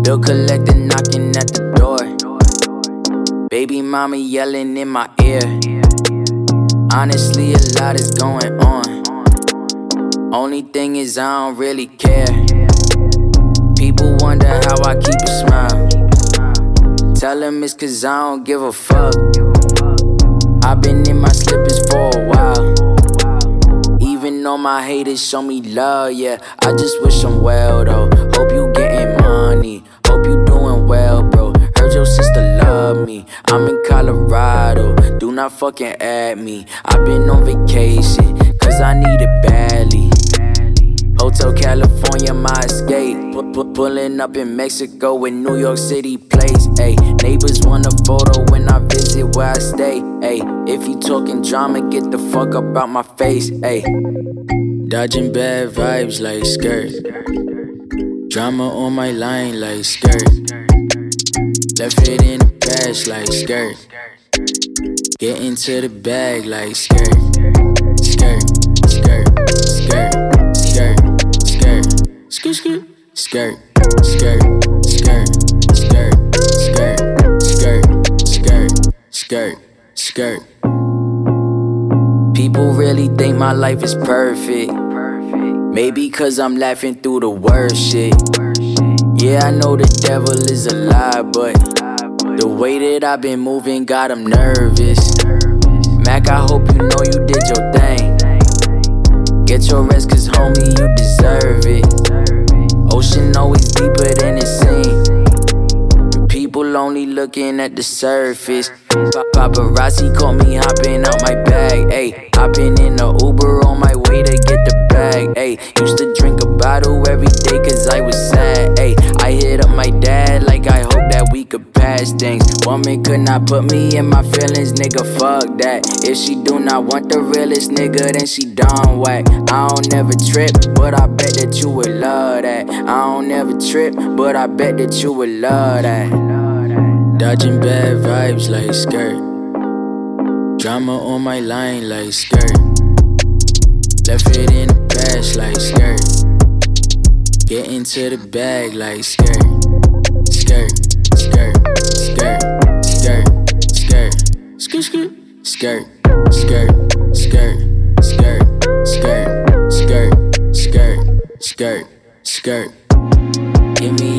Bill collector knocking at the door. Baby mama yelling in my ear. Honestly, a lot is going on. Only thing is I don't really care. People wonder how I keep a smile. Tell them it's cause I don't give a fuck. I've been in my slippers for a while. Even though my haters show me love, yeah, I just wish I'm well though. Hope you getting money, hope you doing well, bro. Heard your sister love me, I'm in Colorado, do not fucking add me. I've been on vacation, cause I need it badly. Hotel California, my escape. Pulling up in Mexico with New York City plays. Ayy, neighbors want a photo when I visit where I stay. Ayy, if you talking drama, get the fuck up out my face. Ayy, dodging bad vibes like skirt. Drama on my line like skirt. Left it in the past like skirt. Get into the bag like skirt. Skirt, skirt, skirt, skirt, skirt, skirt, skirt, skirt, skirt, skirt, skirt, skirt, skirt, skirt, skirt. People really think my life is perfect. Maybe cause I'm laughing through the worst shit. Yeah, I know the devil is a lie, but the way that I've been moving got him nervous. Mac, I hope you know you did your thing. Get your rest cause homie, you deserve it. Ocean always deeper than it seems. People only looking at the surface. Paparazzi caught me hopping out my bag. Ayy, hopping in the Uber on my way to get the bag. Ayy, used to drink a bottle every day cause I was sad. Ayy, I hit up my dad like I hope that we could pass things. Woman could not put me in my feelings, nigga, fuck that. If she do not want the realest nigga, then she done whack. I don't never trip, but I bet that you would love that. I don't never trip, but I bet that you would love that. Dodging bad vibes like skirt. Drama on my line like skirt. Left it in the past like skirt. Get into the bag like skirt. Skirt, skirt, skirt, skirt, skirt, skirt, skirt, skirt, skirt, skirt, skirt, skirt, skirt, skirt, skirt, skirt. Give me